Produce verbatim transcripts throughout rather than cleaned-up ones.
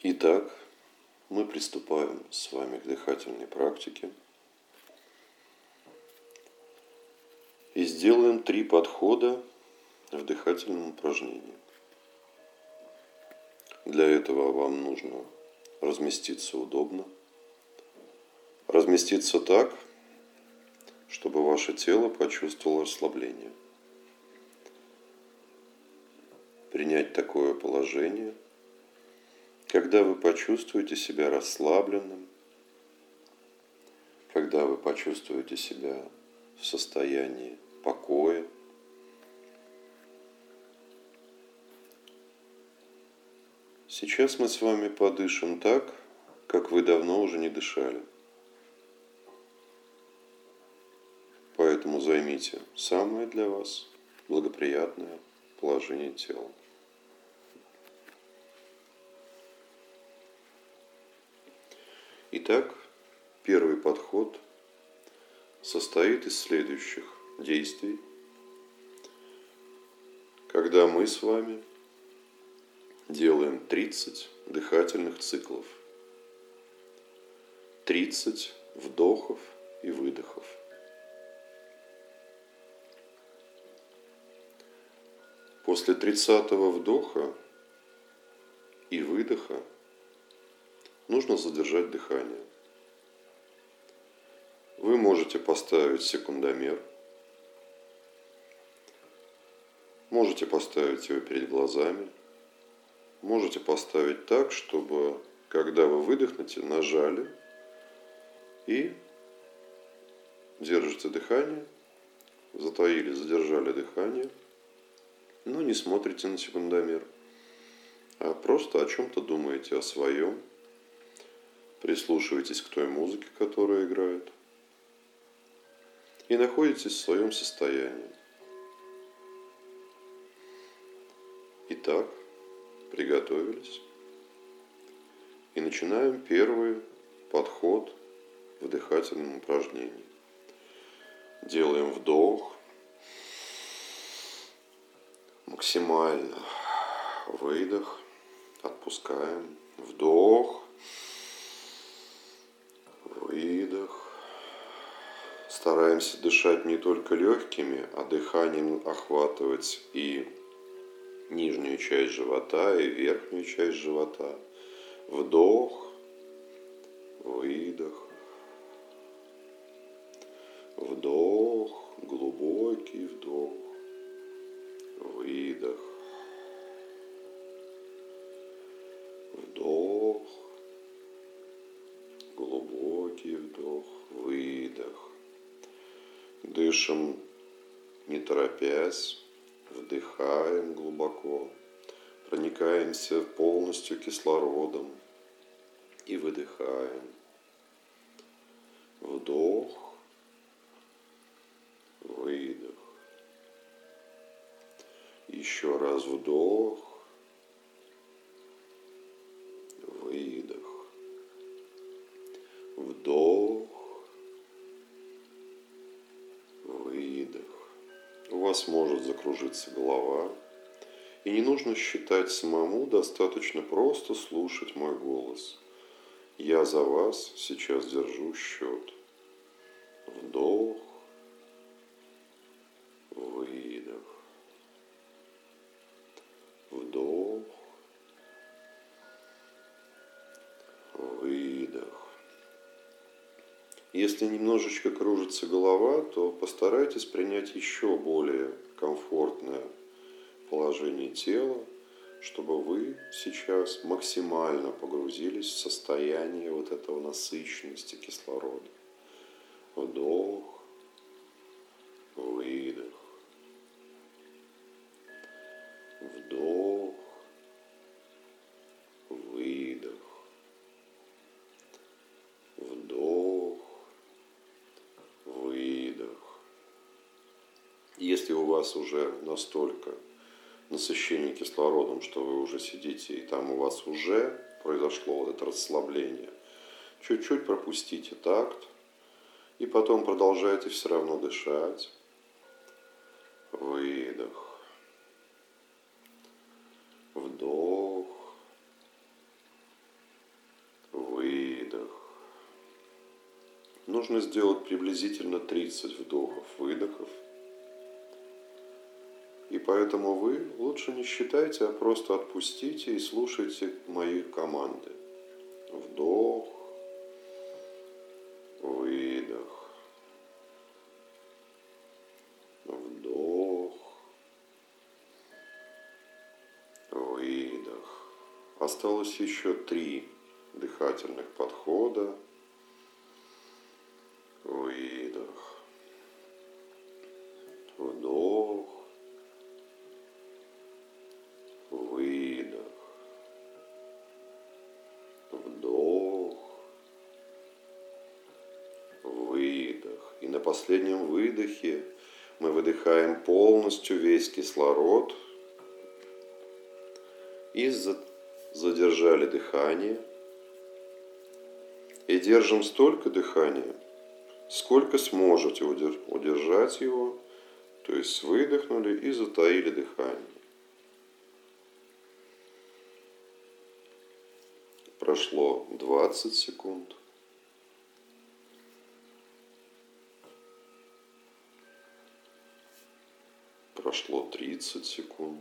Итак, мы приступаем с вами к дыхательной практике и сделаем три подхода в дыхательном упражнении. Для этого вам нужно разместиться удобно, разместиться так, чтобы ваше тело почувствовало расслабление. Принять такое положение, когда вы почувствуете себя расслабленным, когда вы почувствуете себя в состоянии покоя. Сейчас мы с вами подышим так, как вы давно уже не дышали. Поэтому займите самое для вас благоприятное положение тела. Итак, первый подход состоит из следующих действий. Когда мы с вами делаем тридцать дыхательных циклов, тридцать вдохов и выдохов. После тридцатого вдоха и выдоха нужно задержать дыхание. Вы можете поставить секундомер, можете поставить его перед глазами, можете поставить так, чтобы, когда вы выдохнете, нажали и держите дыхание, затаили, задержали дыхание, но не смотрите на секундомер, а просто о чем-то думаете, о своем. Прислушивайтесь к той музыке, которая играет, и находитесь в своем состоянии. Итак, приготовились. И начинаем первый подход в дыхательном упражнении. Делаем вдох. Максимально. Выдох. Отпускаем. Вдох. Выдох. Стараемся дышать не только легкими, а дыханием охватывать и нижнюю часть живота, и верхнюю часть живота. Вдох. Выдох. Вдох. Глубокий вдох. Выдох. Вдох. Глубокий вдох. Выдох. Дышим, не торопясь. Вдыхаем глубоко. Проникаемся полностью кислородом. И выдыхаем. Вдох. Выдох. Еще раз вдох. Выдох. Вдох. Выдох. У вас может закружиться голова. И не нужно считать самому, достаточно просто слушать мой голос. Я за вас сейчас держу счет. Вдох. Выдох. Вдох. Выдох. Если немножечко кружится голова, то постарайтесь принять еще более комфортное положение тела, чтобы вы сейчас максимально погрузились в состояние вот этого насыщенности кислорода. Вдох. Выдох. Вдох. Выдох. Вдох. Выдох. Если у вас уже настолько насыщение кислородом, что вы уже сидите, и там у вас уже произошло вот это расслабление, чуть-чуть пропустите такт, и потом продолжайте все равно дышать. Выдох. Вдох. нужно сделать приблизительно тридцать вдохов-выдохов. И поэтому вы лучше не считайте, а просто отпустите и слушайте мои команды. Вдох, выдох, вдох, выдох. Осталось еще три дыхательных подхода. Выдох, вдох, выдох, вдох, выдох. И на последнем выдохе мы выдыхаем полностью весь кислород и задержали дыхание. И держим столько дыхания, сколько сможете удержать его, то есть выдохнули и затаили дыхание. Прошло двадцать секунд. Прошло тридцать секунд.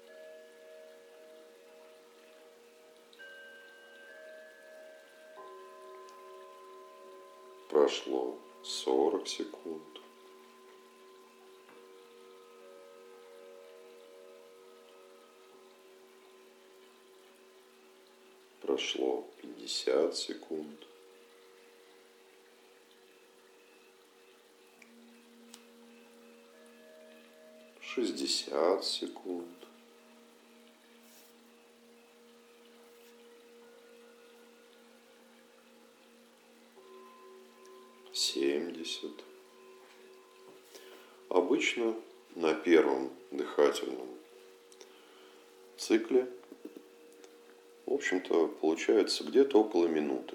Прошло сорок секунд. Прошло пятьдесят секунд. шестьдесят секунд. семьдесят. Обычно на первом дыхательном цикле, в общем-то, получается где-то около минуты.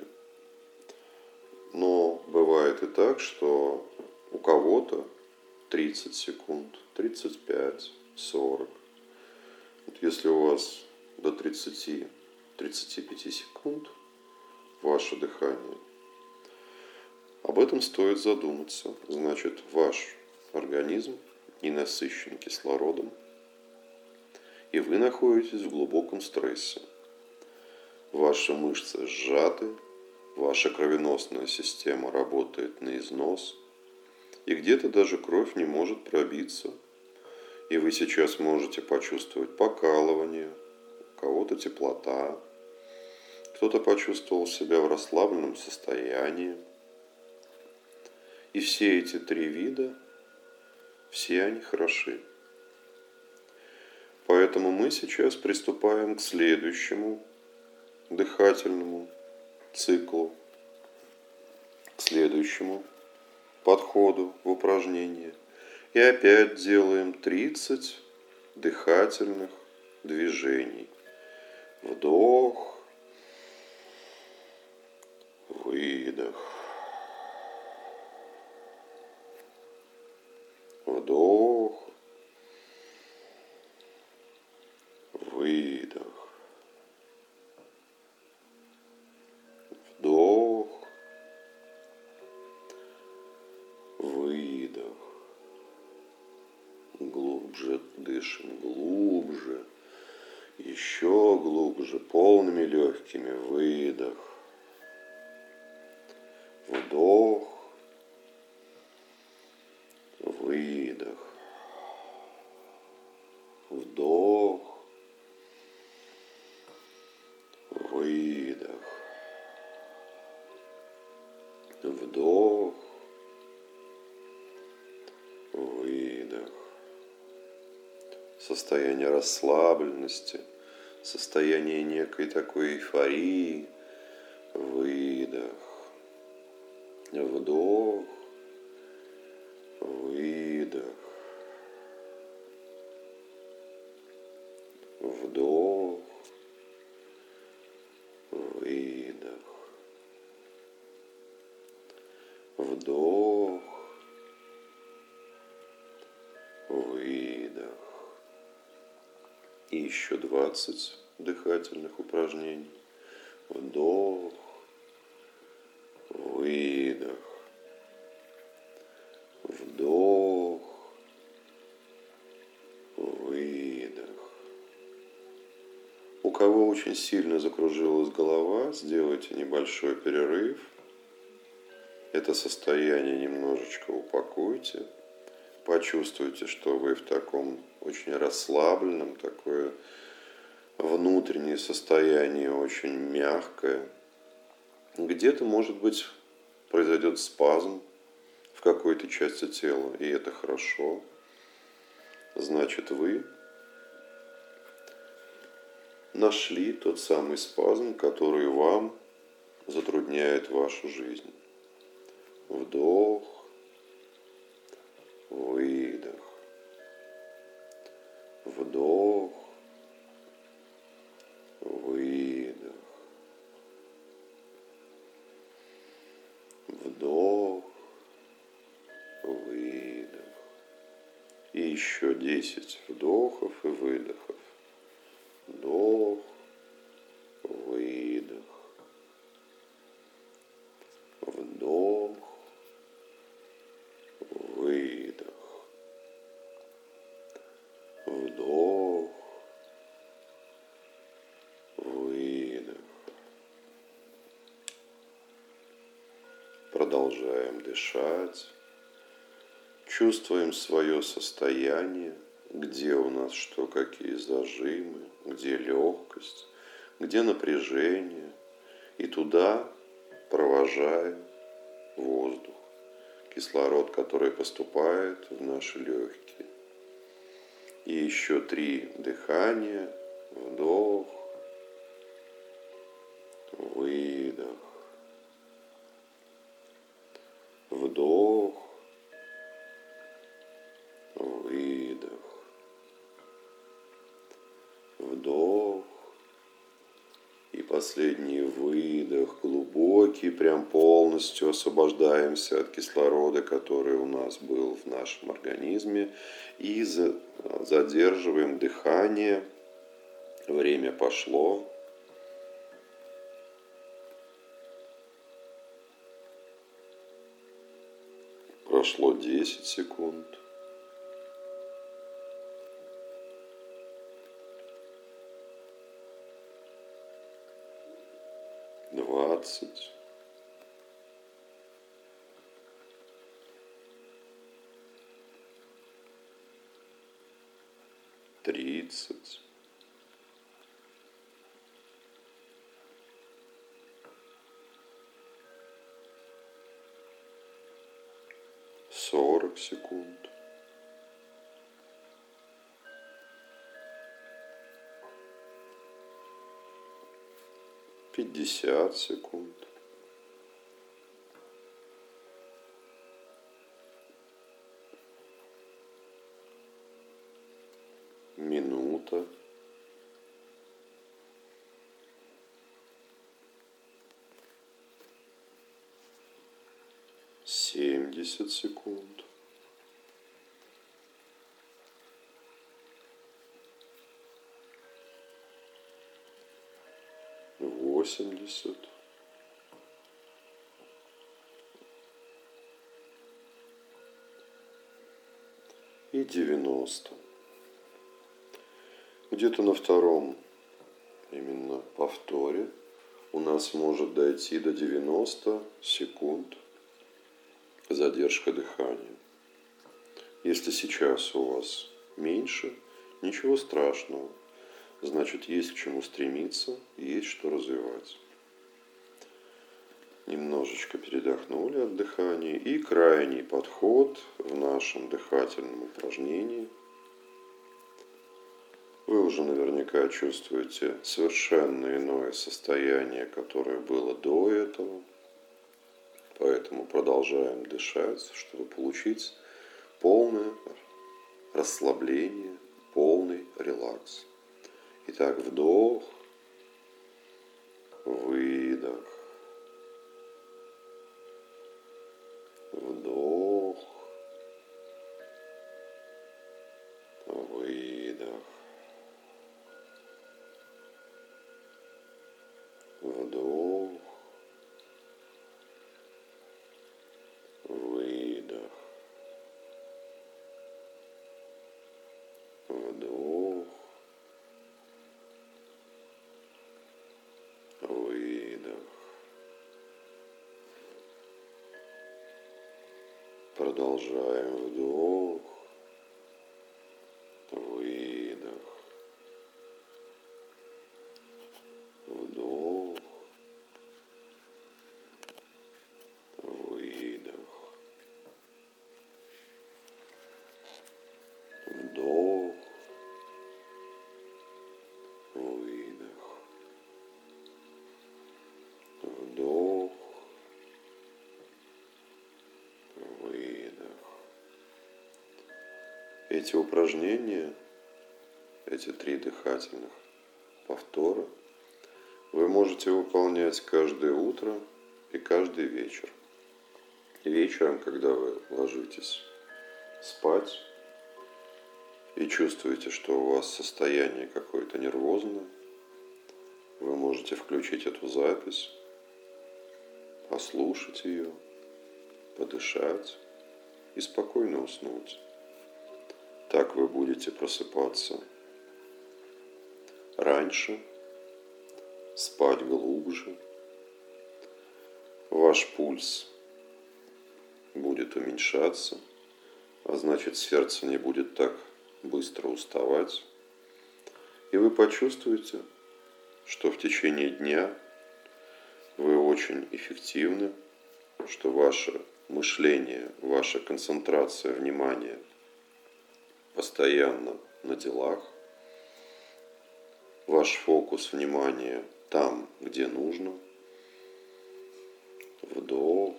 Но бывает и так, что у кого-то тридцать секунд, тридцать пять, сорок. Вот если у вас до тридцати-тридцати пяти секунд ваше дыхание, об этом стоит задуматься. Значит, ваш организм не насыщен кислородом, и вы находитесь в глубоком стрессе. Ваши мышцы сжаты, ваша кровеносная система работает на износ, и где-то даже кровь не может пробиться. И вы сейчас можете почувствовать покалывание, у кого-то теплота, кто-то почувствовал себя в расслабленном состоянии. И все эти три вида, все они хороши. Поэтому мы сейчас приступаем к следующему дыхательному циклу, к следующему подходу в упражнении. И опять делаем тридцать дыхательных движений. Вдох, выдох. Вдох, выдох, вдох, выдох. Глубже дышим, глубже, еще глубже, полными легкими. Выдох, вдох, выдох, вдох, выдох, вдох, выдох. Состояние расслабленности, состояние некой такой эйфории. Выдох, вдох, выдох, вдох, выдох, вдох, выдох. И еще двадцать дыхательных упражнений. Вдох, выдох, кого очень сильно закружилась голова, сделайте небольшой перерыв. Это состояние немножечко упакуйте. Почувствуйте, что вы в таком очень расслабленном, такое внутреннее состояние очень мягкое. Где-то, может быть, произойдет спазм в какой-то части тела, и это хорошо. Значит, вы нашли тот самый спазм, который вам затрудняет вашу жизнь. Вдох, выдох, вдох, выдох, вдох, выдох. И еще десять вдохов и выдохов. Вдох, выдох, вдох, выдох, вдох, выдох. Продолжаем дышать. Чувствуем свое состояние, где у нас что, какие зажимы, где легкость, где напряжение. И туда провожаем воздух, кислород, который поступает в наши легкие. И еще три дыхания. Вдох, выдох, вдох, выдох, вдох. И последний выдох, глубокий, прям полностью освобождаемся от кислорода, который у нас был в нашем организме. И задерживаем дыхание. Время пошло. Прошло десять секунд. двадцать. тридцать. сорок секунд. пятьдесят секунд. Минута. семьдесят секунд. восемьдесят. И девяносто. Где-то на втором именно повторе у нас может дойти до девяноста секунд задержка дыхания. Если сейчас у вас меньше, ничего страшного. Значит, есть к чему стремиться, есть что развивать. Немножечко передохнули от дыхания. И крайний подход в нашем дыхательном упражнении. Вы уже наверняка чувствуете совершенно иное состояние, которое было до этого. Поэтому продолжаем дышать, чтобы получить полное расслабление, полный релакс. Итак, вдох, выдох, вдох, выдох, вдох, выдох, вдох, Продолжаем вдох, выдох, вдох, выдох, вдох, выдох, вдох, выдох. Эти упражнения, эти три дыхательных повтора вы можете выполнять каждое утро и каждый вечер. Вечером, когда вы ложитесь спать и чувствуете, что у вас состояние какое-то нервозное, вы можете включить эту запись, послушать ее, подышать и спокойно уснуть. Так вы будете просыпаться раньше, спать глубже, ваш пульс будет уменьшаться, а значит сердце не будет так быстро уставать, и вы почувствуете, что в течение дня вы очень эффективны, что ваше мышление, ваша концентрация внимания постоянно на делах, ваш фокус внимания там, где нужно. Вдох,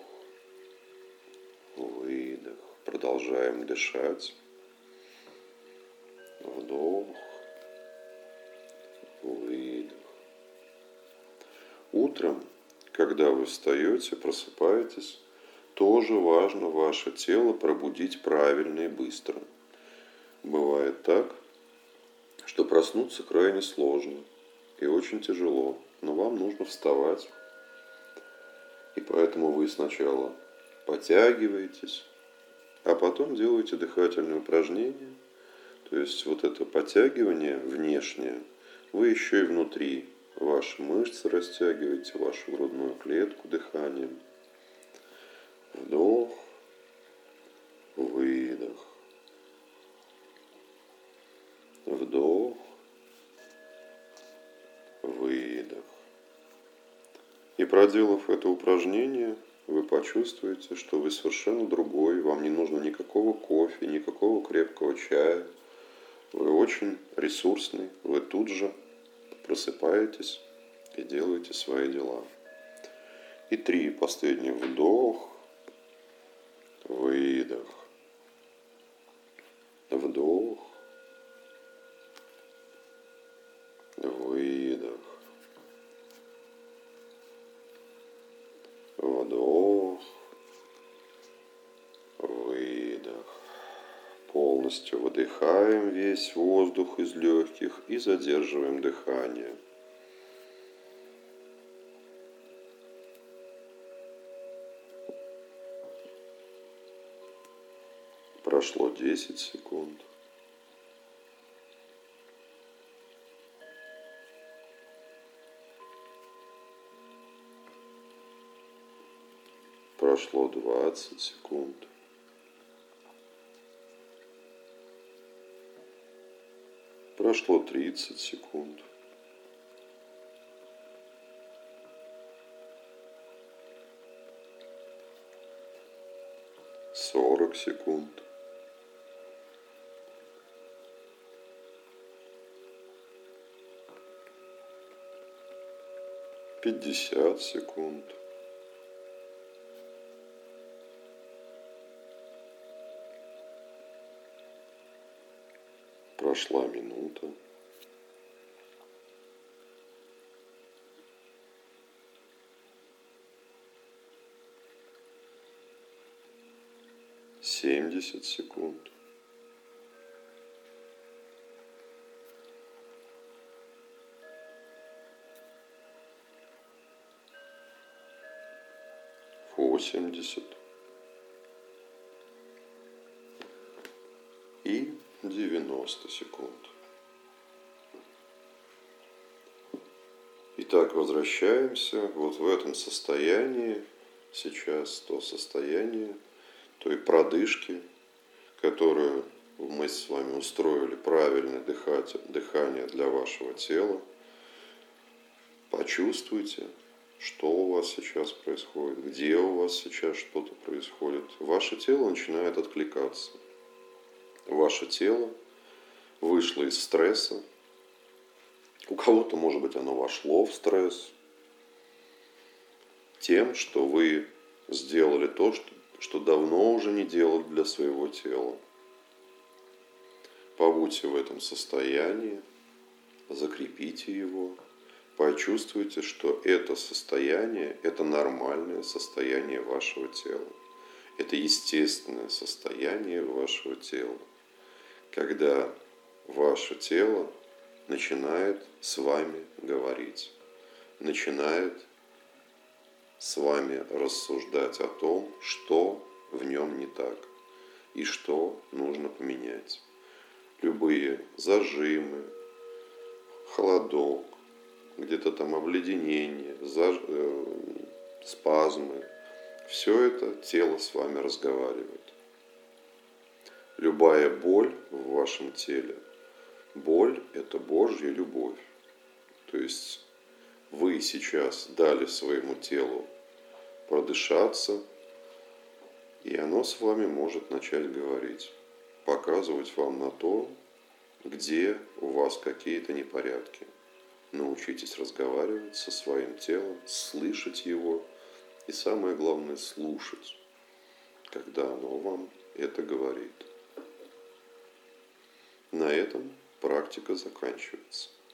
выдох. Продолжаем дышать. Вдох, выдох. Утром, когда вы встаете, просыпаетесь, тоже важно ваше тело пробудить правильно и быстро. Бывает так, что проснуться крайне сложно и очень тяжело, но вам нужно вставать. И поэтому вы сначала подтягиваетесь, а потом делаете дыхательные упражнения. То есть вот это подтягивание внешнее, вы еще и внутри ваши мышцы растягиваете, вашу грудную клетку дыханием. Вдох, выдох. Вдох, выдох. И проделав это упражнение, вы почувствуете, что вы совершенно другой, вам не нужно никакого кофе, никакого крепкого чая. Вы очень ресурсный, вы тут же просыпаетесь и делаете свои дела. И три последних: вдох, выдох, вдох, выдох, вдох, выдох. Полностью выдыхаем весь воздух из легких и задерживаем дыхание. Прошло десять секунд. Прошло двадцать секунд. Прошло тридцать секунд. сорок секунд. пятьдесят секунд. Прошла минута. семьдесят секунд. восемьдесят. И девяносто секунд. Итак, возвращаемся вот в этом состоянии. Сейчас то состояние той продышки, которую мы с вами устроили, правильное дыхание для вашего тела. Почувствуйте, что у вас сейчас происходит, где у вас сейчас что-то происходит. Ваше тело начинает откликаться. Ваше тело вышло из стресса. У кого-то, может быть, оно вошло в стресс тем, что вы сделали то, что, что давно уже не делали для своего тела. Побудьте в этом состоянии, закрепите его, почувствуйте, что это состояние – это нормальное состояние вашего тела. Это естественное состояние вашего тела, когда ваше тело начинает с вами говорить, начинает с вами рассуждать о том, что в нем не так и что нужно поменять. Любые зажимы, холодок, где-то там обледенение, заж... э, спазмы, все это тело с вами разговаривает. Любая боль в вашем теле, боль – это Божья любовь. То есть вы сейчас дали своему телу продышаться, и оно с вами может начать говорить, показывать вам на то, где у вас какие-то непорядки. Научитесь разговаривать со своим телом, слышать его и, самое главное, слушать, когда оно вам это говорит. На этом практика заканчивается.